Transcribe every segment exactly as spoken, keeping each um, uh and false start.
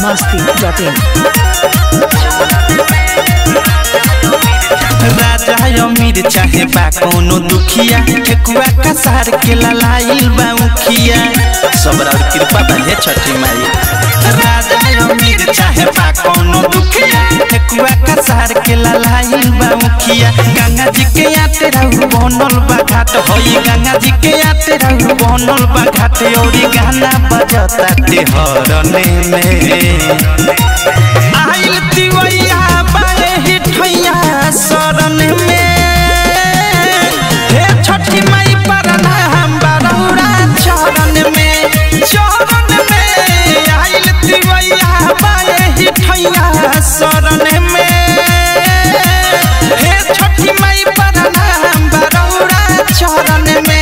मस्ती dot इन। राजा अमीर चाहे बा कोनो दुखिया, ठेकुआ का सार के ललाइल बा उखिया। सबरा और कृपा बने छठी माई। राजा अमीर चाहे बा कोनो दुखिया, ठेकुआ का सार के ललाइल बा उखिया। गंगा जी के आते रहू बनल बा घाट होई, गंगा जी के आते रहू बनल बा घाट। औरी गाना बजता ते हरने में आइल तिवैया बाए हिठैया शरण में। हे छठी माई परना हम बरौरा चरण में, चरण में आइल तिवैया बाए हिठैया शरण में। हे छठी माई परना हम बरौरा चरण में।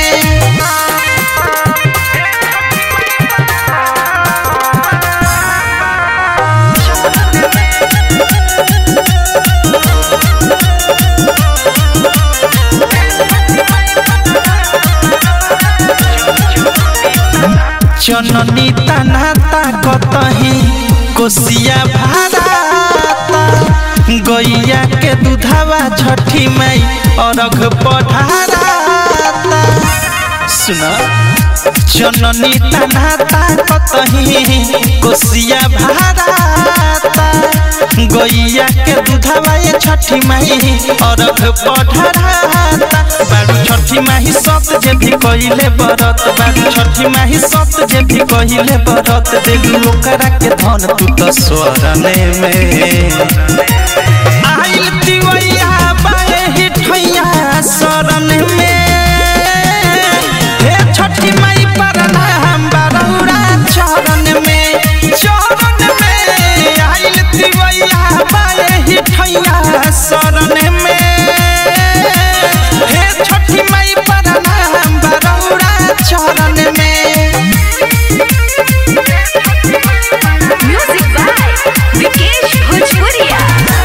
जननी तनाता कतही कोसिया भाराता, गैया के दूधवा छठी माई अरघ पढ़ाराता। सुना जननी तनाता कतही कोसिया भाराता, गैया के दूधवा ये छठी माई अरघ पढ़ाराता। बारू छठी माही सत जे भी कहिले बरत, बारू छठी माही सत जे भी कहिले बरत। देलू ओकरा के धन तू तो स्वरने में आइल तिवैया बाए हिठैया शरण में। हे छठी माई परना हम बरौरा चरण में, चरण में आइल तिवैया बाए हिठैया शरण में। हे छठी माई परना हम बरौरा चरण में। म्यूजिक बाय विकेश भोजपुरिया।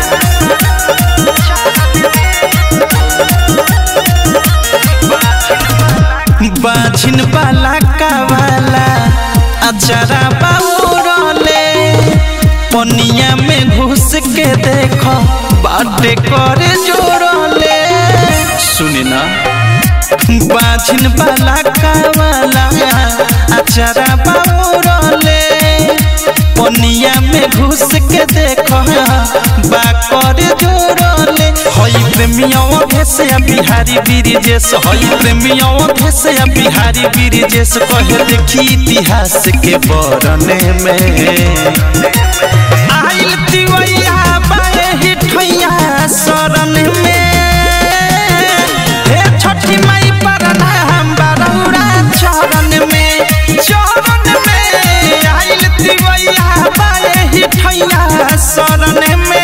बाझिन बाला कावाला अचारा बाउरले, पनिया में घुस के देखो बाटे करे जोड़ले। सुनी ना बाझिन बाला कावाला अचारा बाउरले, पनिया में घुस के देखो बा करे जोड़ले। हई प्रेमियों भेसिया बिहारी बिरजेश, हई प्रेमियों भेसिया बिहारी बिरजेश। कहे देखी इतिहास के बरने में आइल तिवैया बाए हिठैया शरण में। हे छठी माई परना हम बरौरा चरण में, चरण में आइल तिवैया बाए हिठैया शरण में।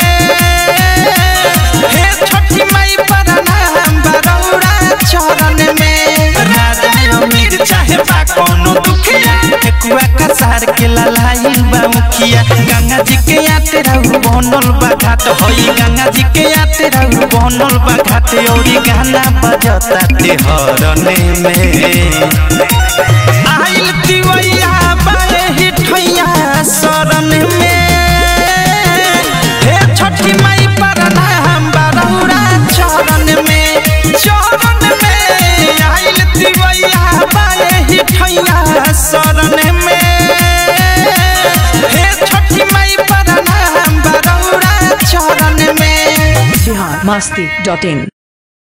हे छठी माई परना हम बरौरा चरण में। राजा अमीर चाहे बा कोनो दुखिया, ठेकुआ का सार के ललाइल बा उखिया। गंगा जी के आते रहू बनल बा घाट होई, गंगा जी के आते रहू बनल बा घाट। औरी गाना बजता ते हरने में आइल तिवैया बाए हिठैया शरण में। हे छठी माई परना हम बरौरा चरण में, चरण में आइल तिवैया बाए हिठैया शरण में। हे छठी माई परना हम बरौरा चरण में। बिहार मस्ती डॉट इन।